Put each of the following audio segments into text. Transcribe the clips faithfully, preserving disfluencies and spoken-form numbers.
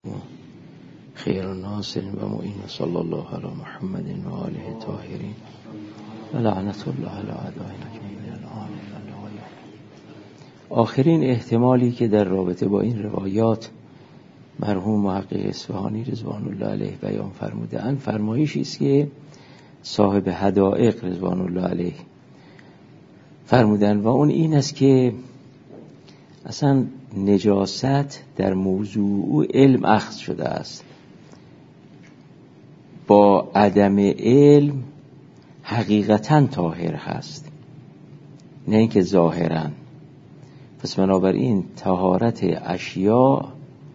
خیر الناس و معین صلی الله علی محمد و آله طاهرین و لعنت الله علی اعدائنا اجمعین الان. آخرین احتمالی که در رابطه با این روایات مرحوم محقق اصفهانی رضوان الله علیه بیان فرمودند، فرمایشی است که صاحب حدائق رضوان الله علیه فرمودند و اون این است که اصلا نجاست در موضوع او علم اخذ شده است. با عدم علم حقیقتاً طاهر هست، نه اینکه ظاهراً. پس بنابراین طهارت اشیاء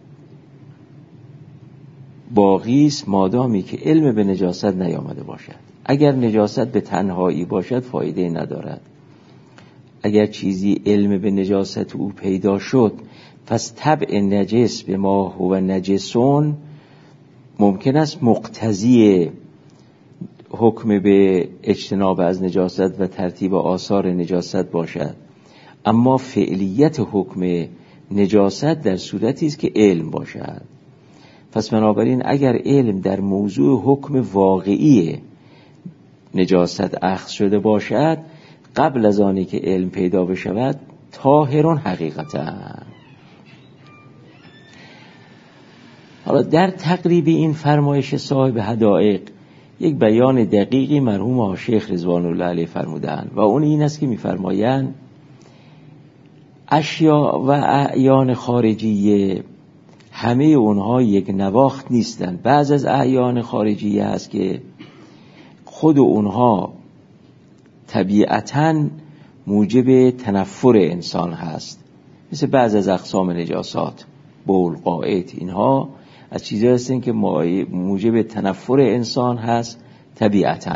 باقی است مادامی که علم به نجاست نیامده باشد. اگر نجاست به تنهایی باشد فایده ندارد. اگر چیزی علم به نجاست او پیدا شد، پس طبع نجس به ما هو نجسون ممکن است مقتضی حکم به اجتناب از نجاست و ترتیب آثار نجاست باشد، اما فعلیت حکم نجاست در صورتی است که علم باشد. پس بنابراین اگر علم در موضوع حکم واقعی نجاست اخذ شده باشد، قبل از آنی که علم پیدا بشود طاهرون حقیقتا. حالا در تقریب این فرمایش صاحب حدائق یک بیان دقیقی مرحوم شیخ رضوان الله علیه فرمودند و اون این است که می‌فرمایند اشیاء و اعیان خارجیه همه اونها یک نواخت نیستند. بعض از اعیان خارجیه هست که خود اونها طبیعتاً موجب تنفر انسان هست، مثل بعض از اقسام نجاسات، بول، قائط، اینها از چیزایی هستند که موجب تنفر انسان هست طبیعتاً.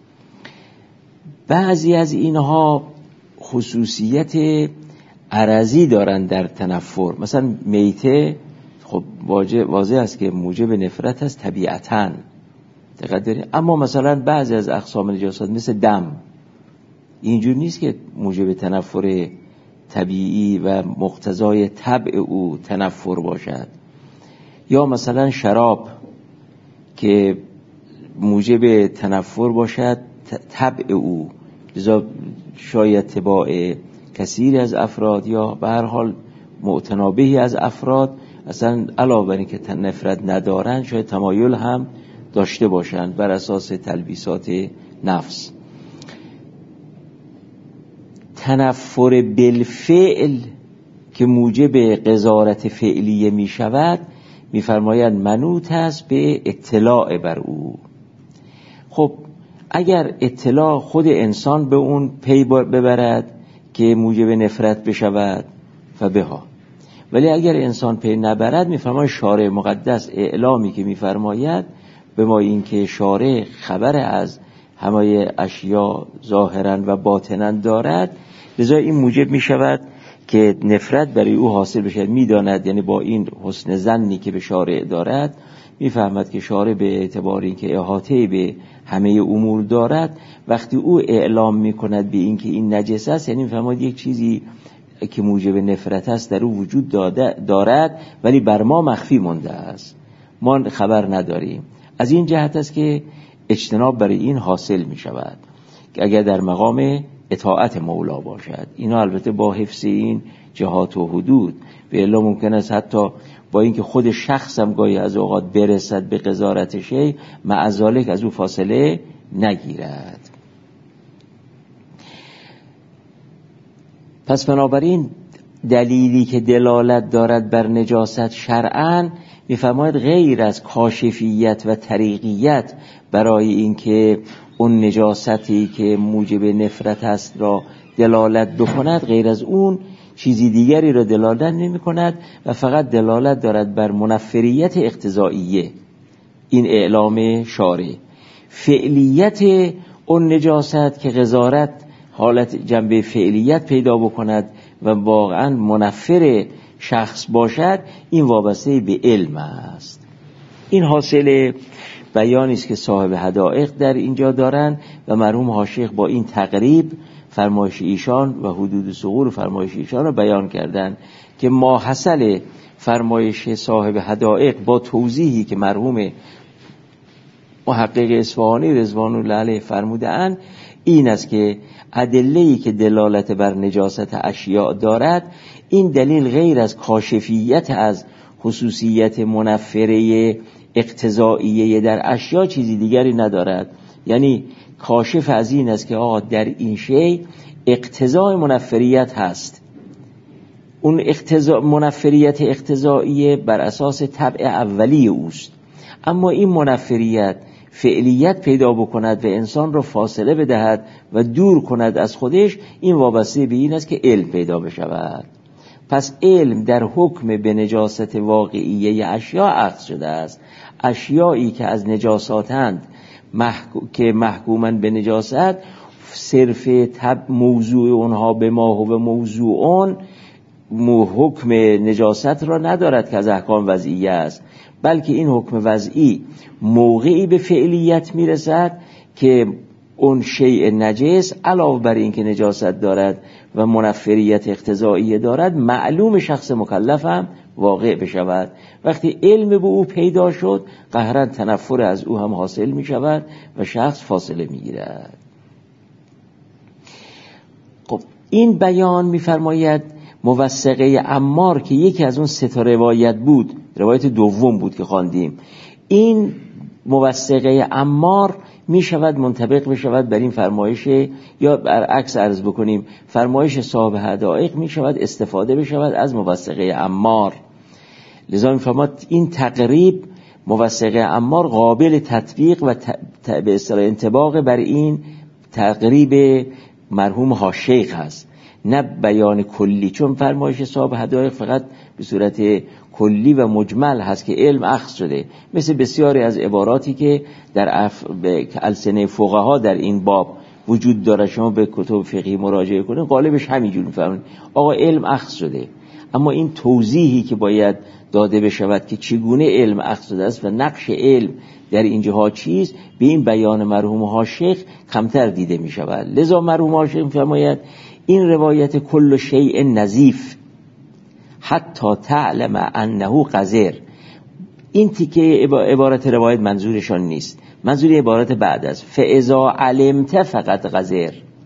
بعضی از اینها خصوصیت عرضی دارند در تنفر، مثلا میته خب واضح است که موجب نفرت هست طبیعتاً، دقت دارید. اما مثلا بعضی از اقسام نجاسات مثل دم اینجور نیست که موجب تنفر طبیعی و مقتضای طبع او تنفر باشد. یا مثلا شراب که موجب تنفر باشد طبع او، لذا شاید طباع کثیر از افراد یا به هر حال معتنابهی از افراد اصلا علاوه بر این که نفرت ندارن شاید تمایل هم داشته باشند بر اساس تلبیسات نفس. تنفر بالفعل که موجب قذارت فعلیه می شود می‌فرمایند منوط است به اطلاع بر او. خب اگر اطلاع خود انسان به اون پی ببرد که موجب نفرت بشود فبها، ولی اگر انسان پی نبرد می‌فرماید شارع مقدس اعلامی که می‌فرماید به ما این که شارع خبر از همه اشیاء ظاهرا و باطنا دارد، لذا این موجب می‌شود که نفرت برای او حاصل بشه. میداند، یعنی با این حسن ظنی که به شارع دارد میفهمد که شارع به اعتبار این که احاطه به همه امور دارد، وقتی او اعلام میکند به این که این نجس است، یعنی میفهمد یک چیزی که موجب نفرت است در او وجود دارد ولی بر ما مخفی مانده است، ما خبر نداریم. از این جهت است که اجتناب برای این حاصل میشود که اگر در مقام اطاعت مولا باشد. اینا البته با حفظ این جهات و حدود، به الا ممکن است حتی با اینکه خود شخص هم گاهی از اوقات برسد به قذارت شیء، مع ذالک از او فاصله نگیرد. پس بنابراین دلیلی که دلالت دارد بر نجاست شرعاً می‌فرماید غیر از کاشفیت و طریقیت برای اینکه اون نجاستی که موجب نفرت است را دلالت بکند، غیر از اون چیزی دیگری را دلالت نمی کند و فقط دلالت دارد بر منفریت اقتضائیه. این اعلام شارع فعلیت اون نجاست که قذارت حالت جنبه فعلیت پیدا بکند و واقعا منفر شخص باشد، این وابسته به علم است. این حاصل بیانی است که صاحب حدائق در اینجا دارند و مرحوم حاشیخ با این تقریب فرمایش ایشان و حدود ثغور فرمایش ایشان را بیان کردند که ماحصل فرمایش صاحب حدائق با توضیحی که مرحوم محقق اصفهانی رضوان الله علیه فرمودند این است که ادله‌ای که دلالت بر نجاست اشیاء دارد، این دلیل غیر از کاشفیت از خصوصیت منفره اقتضائیه در اشیاء چیزی دیگری ندارد. یعنی کاشف از این است که آقا در این شی اقتضای منفریت هست. اون اقتضا منفریت اقتضائیه بر اساس طبع اولی اوست، اما این منفریت فعلیت پیدا بکند و انسان را فاصله بدهد و دور کند از خودش، این وابسته به این است که علم پیدا بشود. پس علم در حکم به نجاست واقعیه اشیاء اخذ شده است. اشیایی که از نجاساتند محکو... که محکومن به نجاست، صرف تب موضوع اونها به ما و موضوع اون حکم نجاست را ندارد که از احکام وضعیه است، بلکه این حکم وضعی موقعی به فعلیت میرسد که اون شیء نجس علاوه بر این که نجاست دارد و منفریت اقتضائیه دارد، معلوم شخص مکلف هم واقع بشود. وقتی علم به او پیدا شد، قهرا تنفر از او هم حاصل می شود و شخص فاصله می گیرد. خب این بیان می فرماید موثقه عمار که یکی از اون سه تا روایت بود، روایت دوم بود که خواندیم، این موثقه عمار می شود منطبق بشود بر این فرمایش، یا برعکس عرض بکنیم فرمایش صاحب حدائق می شود استفاده بشود از موثقه عمار. لذا می فرماید این تقریب موثقه عمار قابل تطبیق و به اصطلاح انطباق بر این تقریب مرحوم هاشیخ هست، نه بیان کلی، چون فرمایش صاحب حدائق فقط به صورت کلی و مجمل هست که علم اخذ شده، مثل بسیاری از عباراتی که در اف... به السنه فقها در این باب وجود داره. شما به کتب فقهی مراجعه کنید غالبش همینجور میفهمید آقا علم اخذ شده، اما این توضیحی که باید داده بشود که چگونه علم اخذ شده است و نقش علم در اینجاها چیست، به این بیان مرحوم هاشیخ کمتر دیده می شود. لذا مرحوم هاشیخ فرماید این روایت کل شیء نظیف حتی تعلم انه قذر، این تیکه عبارت روایت منظورشان نیست، منظور عبارت بعد است فاذا علمت فقط قذر،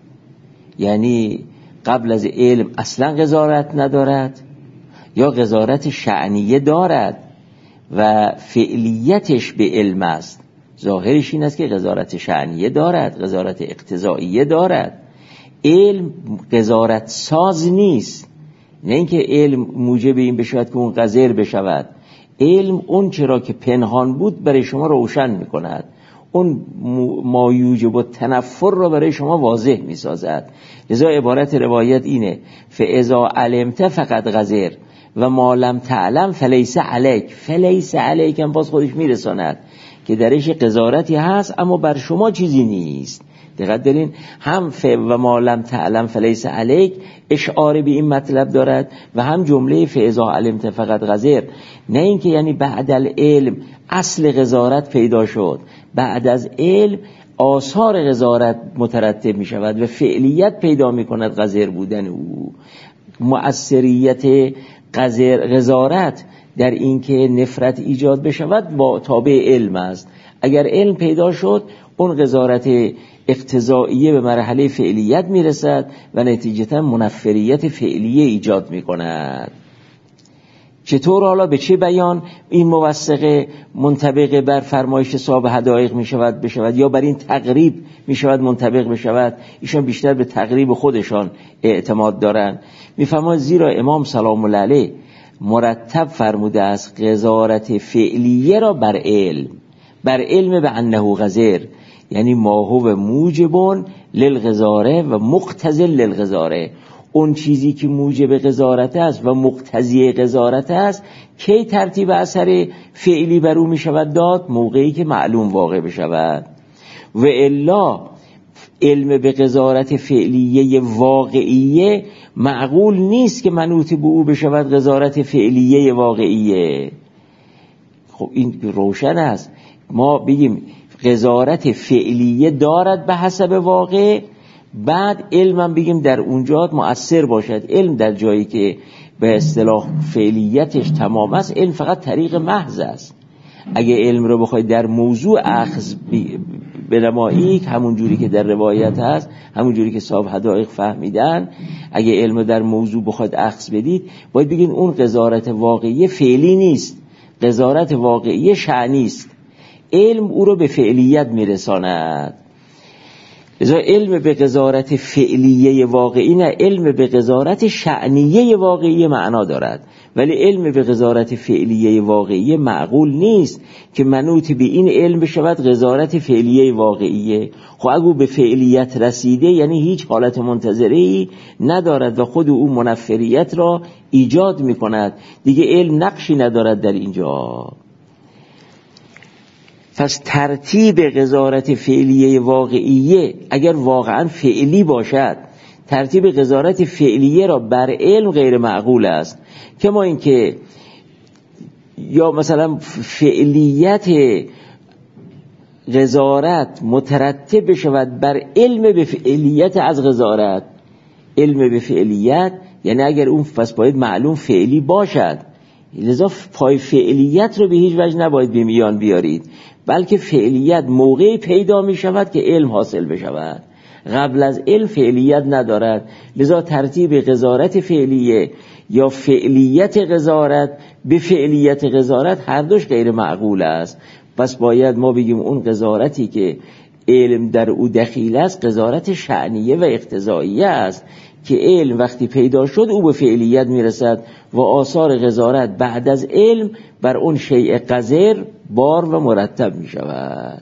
یعنی قبل از علم اصلا قذارت ندارد یا قذارت شأنیه دارد و فعلیتش به علم است. ظاهرش این است که قذارت شأنیه دارد، قذارت اقتضائیه دارد. علم قذارت ساز نیست، نه اینکه علم موجب این بشود که اون قذر بشود. علم اون چرا که پنهان بود برای شما روشن میکند، اون ما یوجب التنفر را برای شما واضح میسازد. لذا عبارت روایت اینه فاذا علمت فقط قذر و ما لم تعلم فلیس علیک. فلیس علیک هم باز خودش میرساند که درش قذارتی هست اما بر شما چیزی نیست. دقت دارین، هم ف و ما لم تعلم فلیس علیک اشعار به این مطلب دارد و هم جمله فاذا علمت فقط قذر، نه اینکه یعنی بعد العلم اصل قذارت پیدا شد، بعد از علم آثار قذارت مترتب می شود و فعلیت پیدا می کند قذر بودن او. مؤثریت قذر قذارت در اینکه نفرت ایجاد بشود با تابع علم است. اگر علم پیدا شد اون قذارت اقتضائیه به مرحله فعلیت میرسد و نتیجتا منفریت فعلیه ایجاد میکند. چطور حالا به چه بیان این موثقه منطبق بر فرمایش صاحب حدائق میشود بشود یا بر این تقریب میشود منطبق بشود؟ ایشان بیشتر به تقریب خودشان اعتماد دارند. میفرماید زیرا امام سلام الله علیه مرتب فرموده است قذارت فعلیه را بر علم، بر علم به انه قذر، یعنی ما هو موجبون للغزاره و مقتضی للغزاره. اون چیزی که موجب غزارت است و مقتضی غزارت است کی ترتیب اثر فعلی بر او می شود داد؟ موقعی که معلوم واقع بشود. و الا علم به غزارت فعلیه واقعیه معقول نیست که منوط به او بشود غزارت فعلیه واقعیه. خب این روشن است. ما بگیم غزارت فعلیه دارد به حسب واقع، بعد علمم بگیم در اونجا مؤثر باشد. علم در جایی که به اصطلاح فعلیتش تمام است، علم فقط طریق محض است. اگه علم رو بخواید در موضوع اخذ بنمایید، همون جوری که در روایت هست، همون جوری که صاحب حدائق فهمیدن، اگه علم رو در موضوع بخواید اخذ بدید، باید بگین اون قضاوت واقعی فعلی نیست، قضاوت واقعی شأنی است. علم او رو به فعلیت میرساند. لذا علم به قضاوت فعلیه واقعی نه، علم به قضاوت شأنیه واقعی معنا دارد، ولی علم به قضاوت فعلیه واقعی معقول نیست که منوط به این علم بشود قضاوت فعلیه واقعیه. خب اگه به فعلیت رسیده یعنی هیچ حالت منتظری ندارد و خود او منفریت را ایجاد میکند، دیگه علم نقشی ندارد در اینجا. پس ترتیب قضاوت فعلیه واقعیه اگر واقعا فعلی باشد، ترتیب قضاوت فعلیه را بر علم غیر معقول است. کما اینکه یا مثلا فعلیت قضاوت مترتب بشود بر علم به فعلیت از قضاوت. علم به فعلیت یعنی اگر اون پس باید معلوم فعلی باشد، لذا پای فعلیت رو به هیچ وجه نباید به میان بیارید، بلکه فعلیت موقعی پیدا می شود که علم حاصل بشود، قبل از علم فعلیت ندارد. لذا ترتیب قضاوت فعلیه یا فعلیت قضاوت به فعلیت قضاوت هر دوش غیر معقول است. پس باید ما بگیم اون قضاوتی که علم در او دخیل است قضاوت شأنیه و اقتضاییه است که علم وقتی پیدا شد او به فعلیت میرسد و آثار قضاوت بعد از علم بر اون شیء قذر بار و مرتب می شود.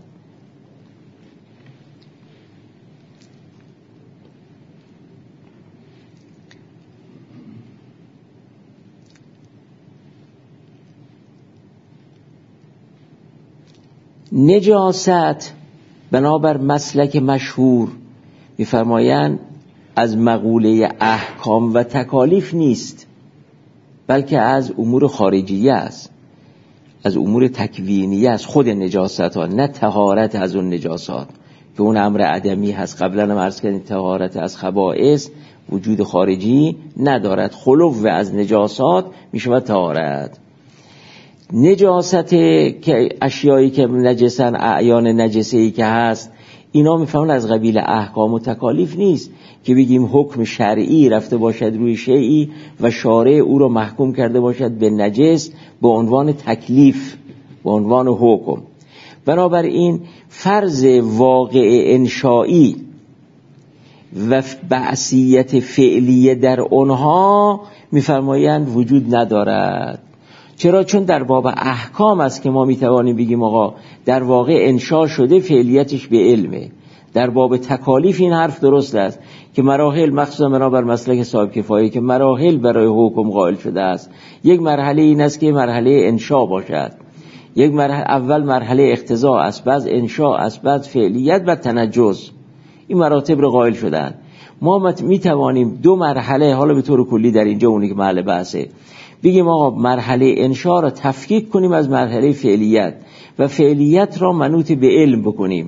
نجاست بنابر مسلک مشهور می‌فرمایند از مقوله احکام و تکالیف نیست، بلکه از امور خارجیه است، از امور تکوینیه است. خود نجاست ها، نه طهارت از اون نجاسات که اون امر عدمی هست. قبلا هم عرض کردیم طهارت از خبائث وجود خارجی ندارد، خلو از نجاسات میشود طهارت. نجاست که اشیایی که نجسن، اعیان نجسی که هست، اینا میفهمن از قبیل احکام و تکالیف نیست که بگیم حکم شرعی رفته باشد روی شیئی و شارع او رو محکوم کرده باشد به نجس به عنوان تکلیف، به عنوان حکم. بنابراین فرض واقع انشایی و بعثیت فعلیه در اونها میفرمایند وجود ندارد. چرا؟ چون در باب احکام است که ما میتوانیم بگیم آقا در واقع انشا شده، فعلیتش به علمه. در باب تکالیف این حرف درست است که مراحل، مخصوصا بنابر مسلک صاحب کفایه، که مراحل برای حکم قائل شده است. یک مرحله این است که مرحله انشا باشد، یک مرحله اول مرحله اقتضا است، بعد انشا است، بعد فعلیت و تنجز. این مراتب رو قائل شدن. ما میتوانیم دو مرحله، حالا به طور کلی در اینجا اونی که محل بحثه، بگیم آقا مرحله انشا را تفکیک کنیم از مرحله فعلیت و فعلیت را منوط به علم بکنیم.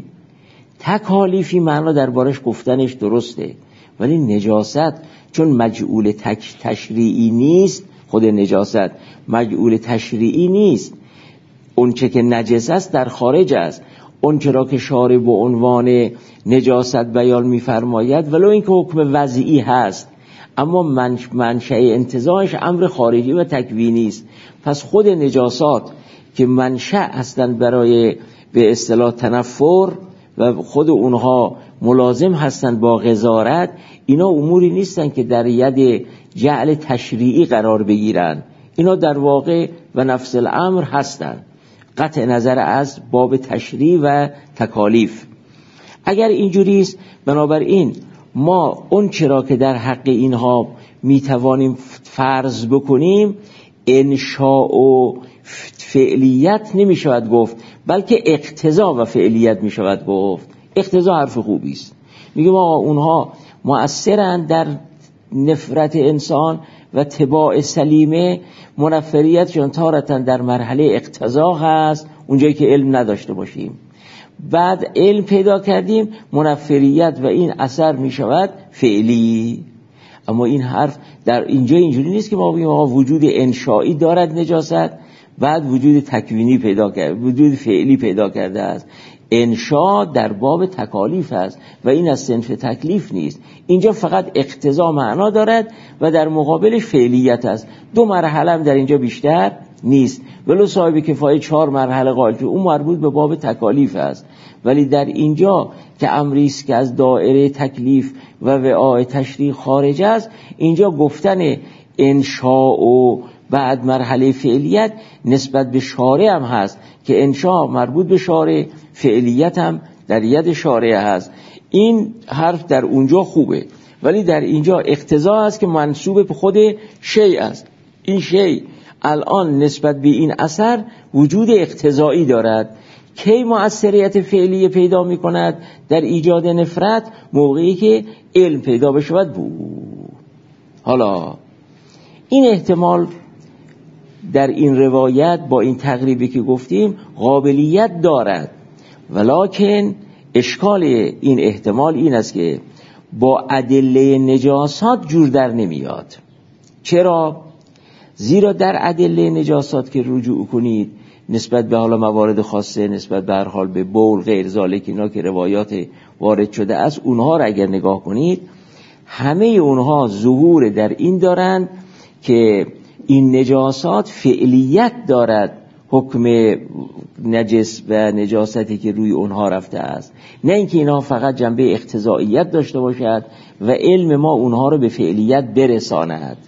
تکالیفی معنا دربارش گفتنش درسته، ولی نجاست چون مجعول تک تشریعی نیست، خود نجاست مجعول تشریعی نیست، اون چه که نجس است در خارج است، اون چرا که شارع به عنوان نجاست بیان می‌فرماید ولو اینکه حکم وضعی هست، اما منشأ انتزاعش امر خارجی و تکوینی است. پس خود نجاسات که منشأ هستند برای به اصطلاح تنفر و خود اونها ملازم هستند با قضاوت، اینا اموری نیستند که در ید جعل تشریعی قرار بگیرند. اینا در واقع و نفس الامر هستند، قطع نظر از باب تشریع و تکالیف. اگر اینجوری است، بنابراین ما اون چرا که در حق اینها میتوانیم فرض بکنیم انشاء و فعلیت نمیشود گفت، بلکه اقتضا و فعلیت میشود گفت. اقتضا حرف خوبی است، میگم آقا اونها مؤثرند در نفرت انسان و طباع سلیمه. منفریتشون تارتن در مرحله اقتضا هست، اونجایی که علم نداشته باشیم. بعد علم پیدا کردیم، منفریت و این اثر می شود فعلی. اما این حرف در اینجا اینجوری نیست که ما بگیم آقا وجود انشایی دارد نجاست بعد وجود تکوینی پیدا کرد، وجود فعلی پیدا کرده است. انشا در باب تکالیف است و این از صنف تکلیف نیست. اینجا فقط اقتضا معنا دارد و در مقابلش فعلیت است. دو مرحله هم در اینجا بیشتر نیست. ولو صاحب کفایه چهار مرحله قائل که اون مربوط به باب تکالیف است، ولی در اینجا که امری است که از دایره تکلیف و وعاء تشریع خارج است، اینجا گفتن انشاء و بعد مرحله فعلیت نسبت به شارع هم هست که انشاء مربوط به شارع، فعلیت هم در ید شارع هست. این حرف در اونجا خوبه، ولی در اینجا اقتضا است که منسوب به خود شیء است. این شیء الان نسبت به این اثر وجود اقتضایی دارد. کی مؤثریت فعلی پیدا می کند؟ در ایجاد نفرت، موقعی که علم پیدا بشود بود. حالا این احتمال در این روایت با این تقریبی که گفتیم قابلیت دارد، ولکن اشکال این احتمال این است که با ادله نجاسات جور در نمیاد. چرا؟ زیرا در ادله نجاسات که رجوع کنید نسبت به حالا موارد خاصه، نسبت به هر حال به بول غیر ذالک، اینا که روایات وارد شده است، اونها را اگر نگاه کنید همه اونها ظهور در این دارند که این نجاسات فعلیت دارد، حکم نجس و نجاستی که روی اونها رفته است، نه اینکه اینها فقط جنبه اقتضاییت داشته باشد و علم ما اونها رو به فعلیت برساند.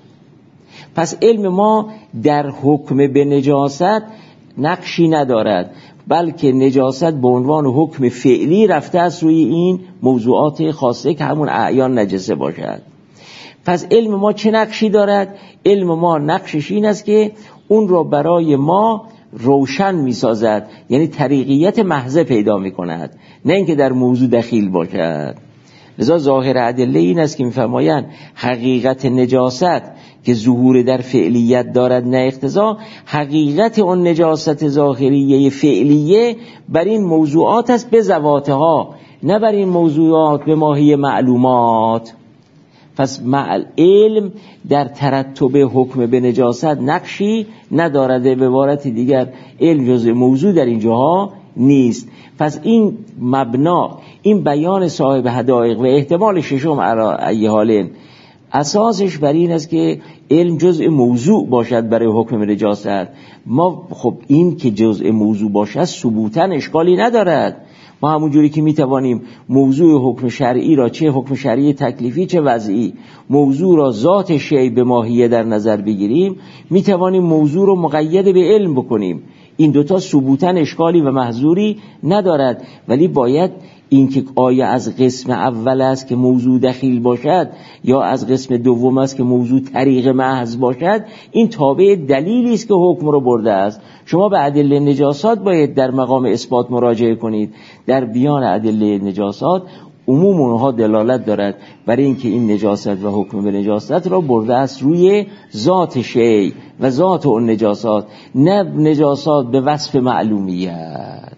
پس علم ما در حکم به نجاست نقشی ندارد، بلکه نجاست به عنوان حکم فعلی رفته است روی این موضوعات خاصه که همون اعیان نجسه باشد. پس علم ما چه نقشی دارد؟ علم ما نقشش این است که اون را برای ما روشن می سازد، یعنی طریقیت محض پیدا می کند، نه اینکه در موضوع دخیل باشد. لذا ظاهر ادله این است که می فرمایند حقیقت نجاست که ظهور در فعلیت دارد نه اقتضا، حقیقت اون نجاست ظاهریه فعلیه بر این موضوعات است به ذواتها، نه بر این موضوعات به ماهی معلومات. پس مع علم در ترتب حکم به نجاست نقشی ندارد. به عبارت دیگر علم جزء موضوع در اینجاها نیست. پس این مبنا، این بیان صاحب حدائق و احتمال ششم علی ای حالین اساسش بر این است که علم جزء موضوع باشد برای حکم نجاست. ما خب این که جزء موضوع باشد ثبوتاً اشکالی ندارد. ما همون جوری که میتوانیم موضوع حکم شرعی را، چه حکم شرعی تکلیفی چه وضعی، موضوع را ذات شیء به ماهیه در نظر بگیریم، میتوانیم موضوع را مقید به علم بکنیم. این دوتا ثبوتاً اشکالی و محظوری ندارد، ولی باید این که آیا از قسم اول است که موضوع دخیل باشد یا از قسم دوم است که موضوع طریق محض باشد، این تابع دلیلی است که حکم رو برده است. شما به ادله نجاسات باید در مقام اثبات مراجعه کنید. در بیان ادله نجاسات عموم اونها دلالت دارد برای اینکه این نجاست و حکم به نجاست را برده است روی ذات شیء و ذات اون نجاسات، نه نجاسات به وصف معلومیت.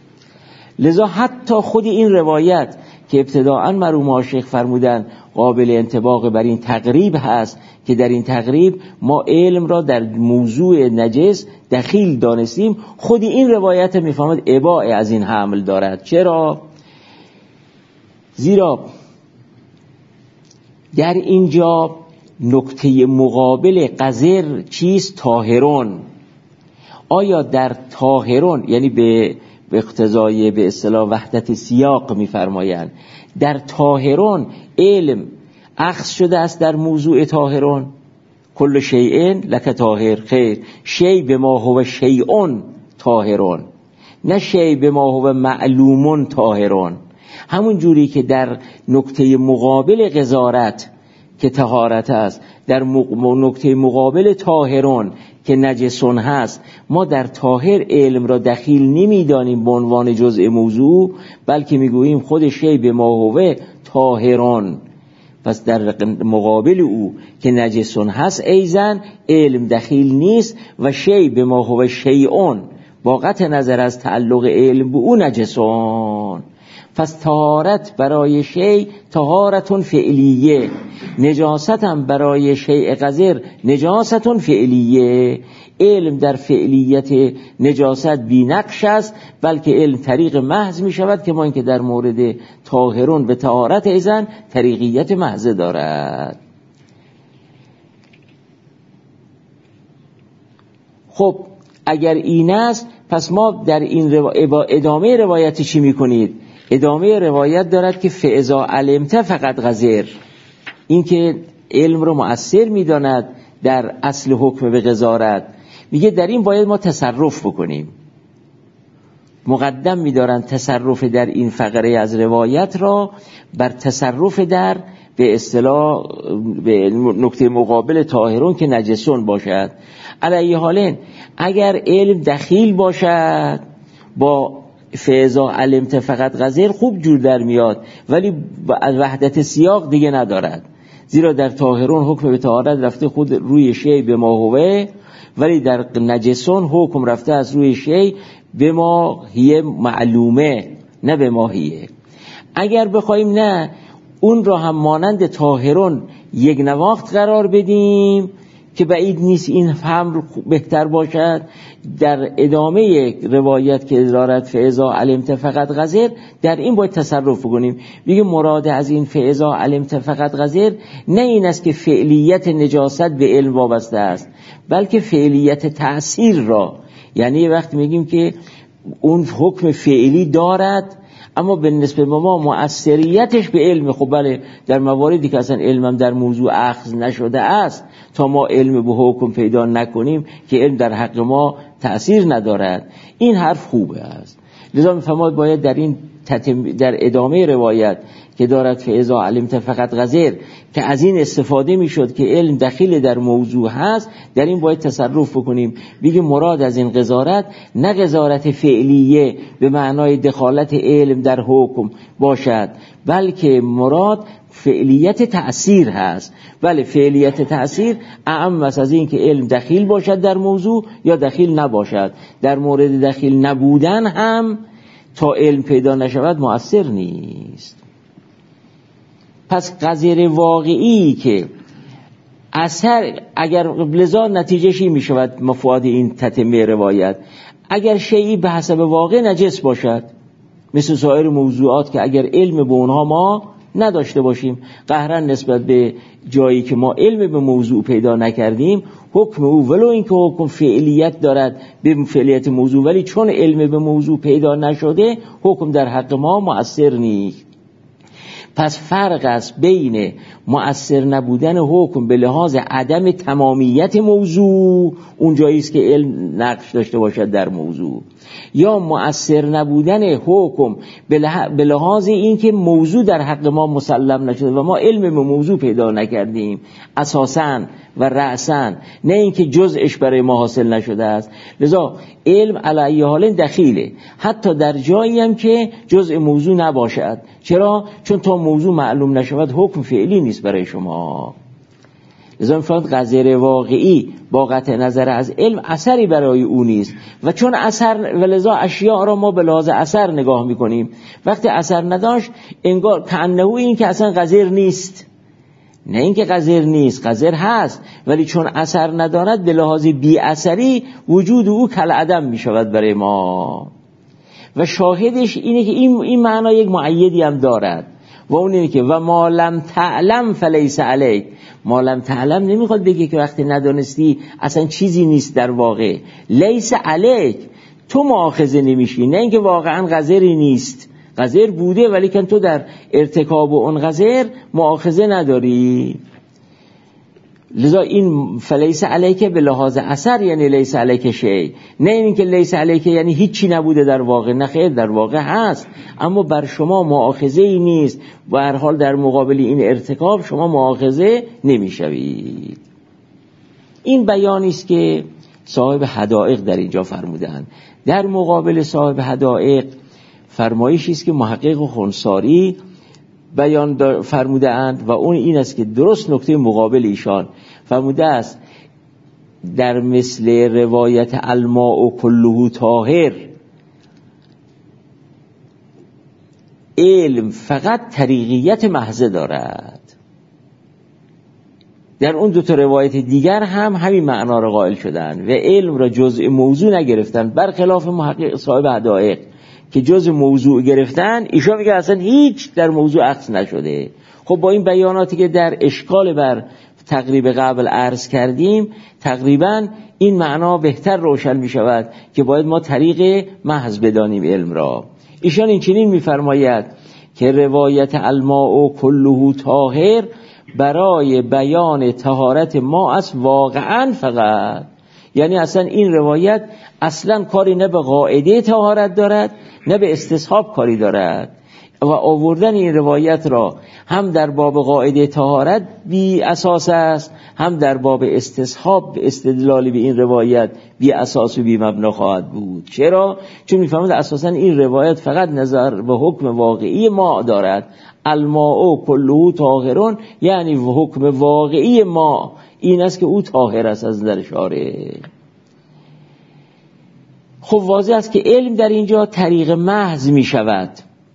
لذا حتی خود این روایت که ابتداءً مرحوم آشیخ فرمودن قابل انطباق بر این تقریب هست که در این تقریب ما علم را در موضوع نجس دخیل دانستیم، خود این روایت میفهمد اباء از این حمل دارد. چرا؟ زیرا در اینجا نکته مقابل قذر چیست؟ طاهرون. آیا در طاهرون، یعنی به به اقتضای به اصطلاح وحدت سیاق می‌فرمایند، در طاهرون علم اخذ شده است در موضوع طاهرون؟ کل شیء لک طاهر، خیر، شیء به ما هو شیء طاهرون، نه شیء به ما هو معلوم طاهرون. همون جوری که در نکته مقابل قذارت که طهارت است، در نکته مقابل طاهرون که نجسون هست، ما در طاهر علم را دخیل نمیدانیم به عنوان جزء موضوع، بلکه میگوییم خود شیء به ما هو طاهرون. پس در مقابل او که نجسون هست ایزن علم دخیل نیست و شیء به ما هو شیئون با قطع نظر از تعلق علم به او نجسون. پس طهارت برای شیء طهارتون فعلیه، نجاست هم برای شیء قذر نجاستون فعلیه. علم در فعلیت نجاست بی نقش است، بلکه علم طریق محض می شود که ما اینکه در مورد طاهرون به طهارت ایزن طریقیت محض دارد. خب اگر این است، پس ما در این رو... ادامه روایت چی می کنید؟ ادامه روایت دارد که فاذا علمت فقط غزر، این که علم رو مؤثر می داند در اصل حکم به غزارت، میگه در این باید ما تصرف بکنیم. مقدم می دارن تصرف در این فقره از روایت را بر تصرف در به اصطلاح به نکته مقابل طاهرون که نجسون باشد. علی حالین اگر علم دخیل باشد با فاذا علمت فقط غزر خوب جور در میاد، ولی از وحدت سیاق دیگه ندارد، زیرا در طاهرون حکم به طهارت رفته خود روی شی به ما هوه، ولی در نجسون حکم رفته از روی شی به ما هیه معلومه، نه به ما هیه. اگر بخوایم نه اون را هم مانند طاهرون یک نواخت قرار بدیم که بعید نیست این هم بهتر باشد، در ادامه روایت که دارد فاذا علمت فقط غزر، در این باید تصرف کنیم. میگه مراد از این فاذا علمت فقط غزر نه این است که فعلیت نجاست به علم وابسته است، بلکه فعلیت تأثیر را، یعنی وقت میگیم که اون حکم فعلی دارد اما به نسبت ما مؤثریتش به علم. خب بله در مواردی که اصلا علمم در موضوع اخذ نشده است تا ما علم به حکم پیدا نکنیم که علم در حق ما تأثیر ندارد. این حرف خوبه است. لذا میفرماید باید در این در ادامه روایت که دارد فاذا علمت فقط غزر که از این استفاده میشد که علم دخیل در موضوع هست، در این باید تصرف بکنیم. بگه مراد از این قضاوت نه قضاوت فعلیه به معنای دخالت علم در حکم باشد، بلکه مراد فعلیت تأثیر هست. بله فعلیت تأثیر اعم است از این که علم دخیل باشد در موضوع یا دخیل نباشد. در مورد دخیل نبودن هم تا علم پیدا نشود مؤثر نیست. پس قذر واقعی که اثر اگر لذا نتیجهشی می شود مفاد این تتمه روایت، اگر شیئی به حسب واقع نجس باشد مثل سایر موضوعات که اگر علم به اونها ما نداشته باشیم، قهرن نسبت به جایی که ما علم به موضوع پیدا نکردیم حکم او ولو این که حکم فعلیت دارد به فعلیت موضوع، ولی چون علم به موضوع پیدا نشده حکم در حق ما مؤثر نیست. پس فرق است بین مؤثر نبودن حکم به لحاظ عدم تمامیت موضوع، اون جایی است که علم نقش داشته باشد در موضوع، یا مؤثر نبودن حکم به لحاظ این که موضوع در حق ما مسلم نشده و ما علم به موضوع پیدا نکردیم اساساً و رأساً، نه اینکه جزءش برای ما حاصل نشده است. لذا علم علی حال دخیله حتی در جایی هم که جزء موضوع نباشد. چرا؟ چون تا موضوع معلوم نشود حکم فعلی نیست برای شما. لذا می‌فرماید قذر واقعی با قطع نظر از علم اثری برای او نیست و چون اثر ولذا اشیاء را ما به لحاظ اثر نگاه می‌کنیم. وقتی اثر نداشت انگار کأنه این که اصلا قذر نیست. نه اینکه قذر نیست، قذر هست، ولی چون اثر ندارد به لحاظ بی اثری وجود او کالعدم می شود برای ما. و شاهدش اینه که این این معنا یک مؤیدی هم دارد و اون اینه که و ما لم تعلم فلیس علیک. ما لم تعلم نمیخواد بگه که وقتی ندانستی اصلا چیزی نیست در واقع. لیس علیک، تو مؤاخذه نمیشی، نه اینکه واقعا قذری نیست، قذر بوده ولی که تو در ارتکاب اون قذر مؤاخذه نداری. لذا این فلیس علیک به لحاظ اثر یعنی لیس علیک شی، نه این که لیس علیک یعنی هیچی نبوده در واقع. نه خیر، در واقع هست اما بر شما مؤاخذه ای نیست و هر حال در مقابل این ارتکاب شما مؤاخذه نمیشوید. این بیانی است که صاحب حدائق در اینجا فرمودند. در مقابل صاحب حدائق فرمایشی است که محقق خنساری بیان فرموده اند و اون این است که درست نکته مقابل ایشان فرموده است در مثل روایت الماء کله طاهر علم فقط طریقیت محض دارد. در اون دو تا روایت دیگر هم همین معنا را قائل شدن و علم را جزء موضوع نگرفتن، برخلاف محقق صاحب حدائق که جزء موضوع گرفتن. ایشان میگه اصلا هیچ در موضوع عکس نشده. خب با این بیاناتی که در اشکال بر تقریب قبل عرض کردیم تقریبا این معنا بهتر روشن می شود که باید ما طریق محض بدانیم علم را. ایشان این چنین می فرماید که روایت الماء کله طاهر برای بیان طهارت ما است واقعا فقط، یعنی اصلا این روایت اصلا کاری نه به قاعده طهارت دارد نه به استصحاب کاری دارد و آوردن این روایت را هم در باب قاعده طهارت بی اساس است، هم در باب استصحاب استدلالی به این روایت بی اساس و بی مبنا خواهد بود. چرا؟ چون می‌فهمید اساساً این روایت فقط نظر به حکم واقعی ما دارد. الماء کله طاهرون، یعنی حکم واقعی ما این است که او طاهر است از نظر شارع. خب واضح است که علم در اینجا طریق محض می شود،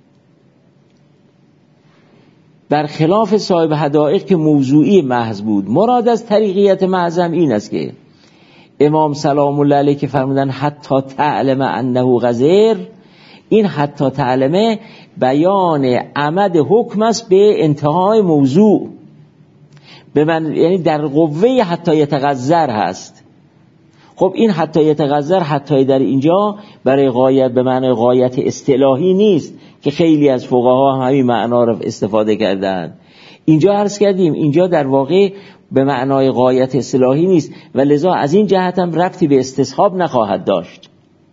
برخلاف صاحب حدائق که موضوعی محض بود. مراد از طریقیت محض هم این است که امام سلام الله علیه که فرمودن حتی تعلم انه غزیر، این حتی تعلمه بیان عمد حکم است به انتهای موضوع، به من یعنی در قوه حتی یتغذر هست. خب این حتی یتغذر حتی در اینجا برای غایت به معنی غایت اصطلاحی نیست که خیلی از فقها هم همین معنا رو استفاده کردن. اینجا عرض کردیم اینجا در واقع به معنای غایت اصطلاحی نیست و لذا از این جهت هم ربطی به استصحاب نخواهد داشت.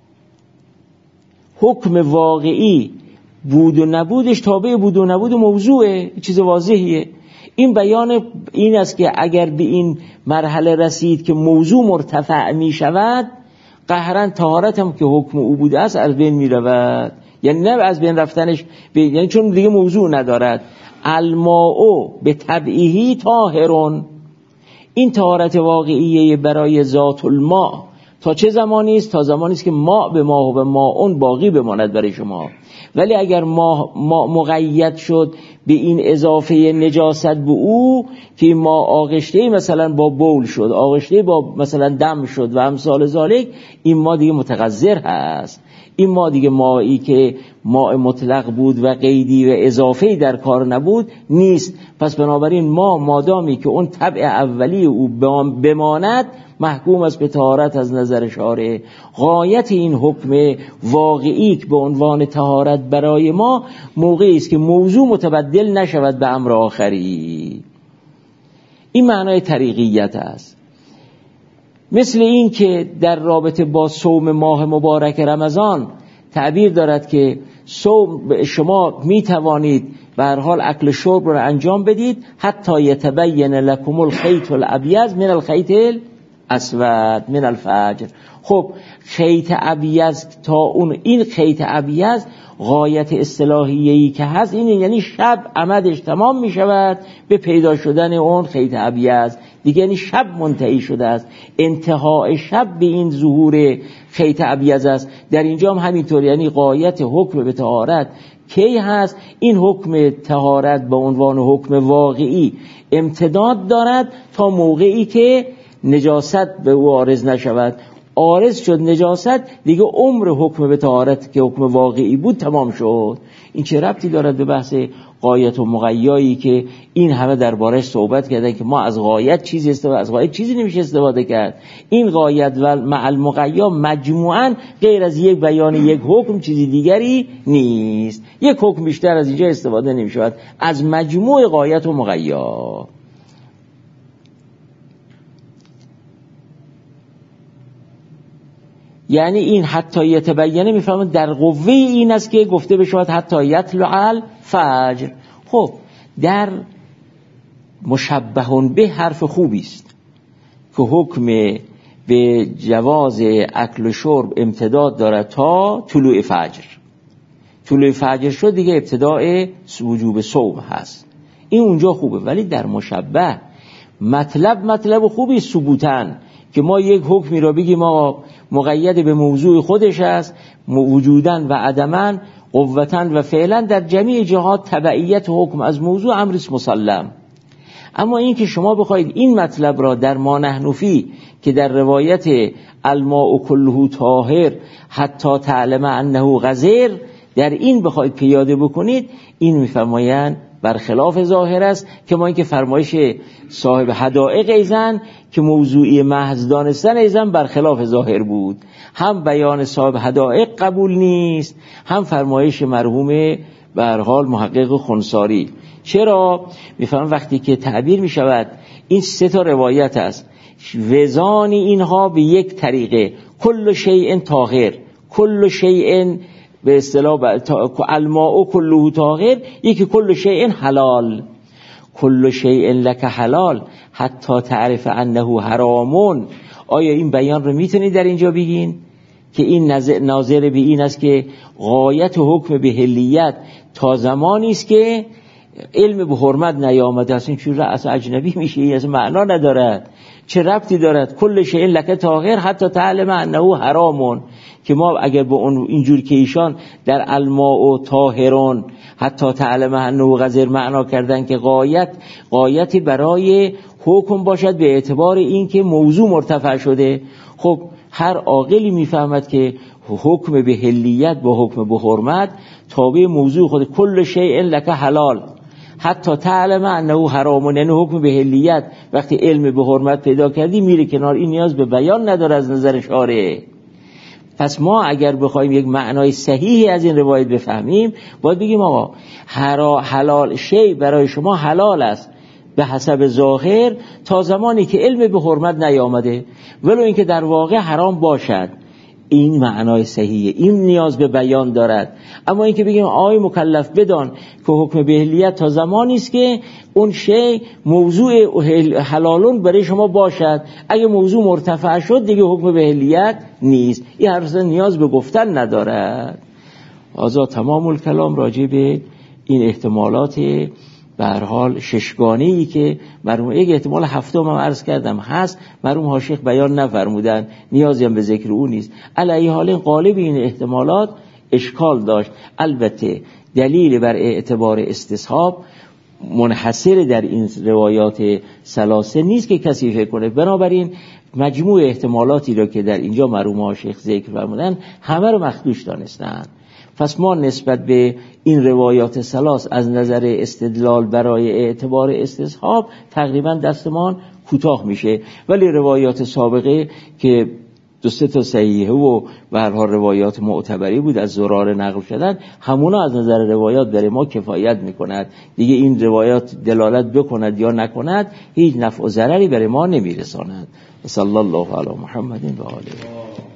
حکم واقعی بود و نبودش تابع بود و نبود موضوعه، چیز واضحیه. این بیان این است که اگر به این مرحله رسید که موضوع مرتفع می شود، قهرن طهارت هم که حکم او بوده است از بین می رود، یعنی نه از بین رفتنش به، یعنی چون دیگه موضوع ندارد. الماء به طبعیه طاهرون، این طهارت واقعیه برای ذات الماء تا چه زمانی است؟ تا زمانی است که ماء به ماء و به ماء باقی بماند برای شما. ولی اگر ما, ما مقید شد به این اضافه نجاست به او که ما آغشته مثلا با بول شد، آغشته با مثلا دم شد و امثال ذالک، این ما دیگه متغذر هست. این ما دیگه مایی که ماء مطلق بود و قیدی و اضافه‌ای در کار نبود نیست. پس بنابراین ما مادامی که اون طبع اولی او بماند محکوم است به طهارت از نظر شارع. غایت این حکم واقعی که به عنوان طهارت برای ما موقعی است که موضوع متبدل نشود به امر آخری. این معنای طریقیت است. مثل این که در رابطه با صوم ماه مبارک رمضان تعبیر دارد که صوم شما می توانید به هر حال اکل شرب را انجام بدید حتی یتبین لکم الخیط الابیض من الخیط الاسود من الفجر. خب خیط ابیض تا اون این خیط ابیض غایت اصطلاحیه‌ای که هست این، یعنی شب عمدش تمام می شود به پیدا شدن اون خیط ابیض دیگه، یعنی شب منتهی شده است. انتهای شب به این ظهور خیط ابیض است. در اینجا هم همینطور، یعنی غایت حکم به طهارت کی هست؟ این حکم طهارت به عنوان حکم واقعی امتداد دارد تا موقعی که نجاست به او عارض نشود. عارض شد نجاست دیگه عمر حکم به طهارت که حکم واقعی بود تمام شد. این چه ربطی دارد به بحث غایت و مقیایی که این همه دربارش صحبت کردن که ما از غایت چیزی استفاده از غایت چیزی نمیشه استفاده کرد. این غایت و مع المقیا مجموعاً غیر از یک بیان یک حکم چیزی دیگری نیست. یک حکم بیشتر از اینجا استفاده نمیشود از مجموع غایت و مقیا. یعنی این حتی یتبینه میفهمند در قوه این است که گفته بشود حتی یطلع الفجر. خب در مشبهون به حرف خوبی است که حکم به جواز اکل و شرب امتداد دارد تا طلوع فجر. طلوع فجر شد دیگه ابتداء وجوب صوم هست. این اونجا خوبه، ولی در مشبه مطلب مطلب خوبی ثبوتن که ما یک حکمی را بگیم ما مقید به موضوع خودش است وجودن و عدمن، قوتاً و فعلا در جمیع جهات تبعیت حکم از موضوع امر مسلم. اما این که شما بخواید این مطلب را در ما نحن فی که در روایت الماء کله طاهر حتی تعلم انه غزیر در این بخواید پیاده بکنید، این میفرمایند برخلاف ظاهر است که ما این که فرمایش صاحب حدائق ایزن که موضوعی محض دانستن ایزن برخلاف ظاهر بود، هم بیان صاحب حدائق قبول نیست، هم فرمایش مرحوم به هر حال محقق خنساری. چرا؟ میفهم وقتی که تعبیر میشود این سه تا روایت است، وزان اینها به یک طریقه کل شیء طاهر، کل شیء به اصطلاح الماء کله طاهر، یکی کل شیء حلال، کل شیء لک حلال حتی تعرف انه حرامون. آیا این بیان رو میتونید در اینجا بگین که این ناظر به این است که غایت حکم به حلیت تا زمانی است که علم به حرمت نیامده است؟ این چیز را اصلا اجنبی میشه، این اصلا معنا ندارد. چه ربطی دارد کل شیء لک طاهر حتی تعلم انه حرامون؟ که ما اگر به اون اینجور که ایشان در الماء و طاهرون حتی تعلم انه غزیر معنا کردن که غایت غایتی برای حکم باشد به اعتبار این که موضوع مرتفع شده، خب هر عاقلی میفهمد که حکم به حلیت با حکم به حرمت تابع موضوع خود. کل شیء لک حلال حتی تعلم انه حرام، یعنی حکم به حلیت وقتی علم به حرمت پیدا کردی میره کنار، این نیاز به بیان نداره از نظر شارع. پس ما اگر بخوایم یک معنای صحیحی از این روایت بفهمیم باید بگیم آقا حلال شی برای شما حلال است به حسب ظاهر تا زمانی که علم به حرمت نیامده، ولو اینکه در واقع حرام باشد. این معنای صحیحه، این نیاز به بیان دارد. اما اینکه بگیم آی مکلف بدان که حکم به حلیت تا زمانی است که اون شی موضوع حلالون برای شما باشد، اگه موضوع مرتفع شد دیگه حکم به حلیت نیست، این هر نیاز به گفتن ندارد. آزا تمام الکلام راجع به این احتمالات به هر حال ششگانه‌ای که مرحوم یک احتمال هفتم هم عرض کردم هست، مرحوم حاشیه بیان نفرمودن، نیازی هم به ذکر او نیست. علی حال غالب این احتمالات اشکال داشت. البته دلیل بر اعتبار استصحاب منحصر در این روایات ثلاثه نیست که کسی فکر کنه، بنابراین مجموع احتمالاتی را که در اینجا مرحوم حاشیه ذکر فرمودن همه رو مخدوش دانستن. پس ما نسبت به این روایات ثلاث از نظر استدلال برای اعتبار استصحاب تقریبا دستمان کوتاه میشه، ولی روایات سابقه که دو سه تا صحیحه و به هر حال روایات معتبری بود از زرار نقل شدن، همونا از نظر روایات برای ما کفایت میکند. دیگه این روایات دلالت بکند یا نکند هیچ نفع و ضرری برای ما نمیرساند. صلی الله علی محمد و آله.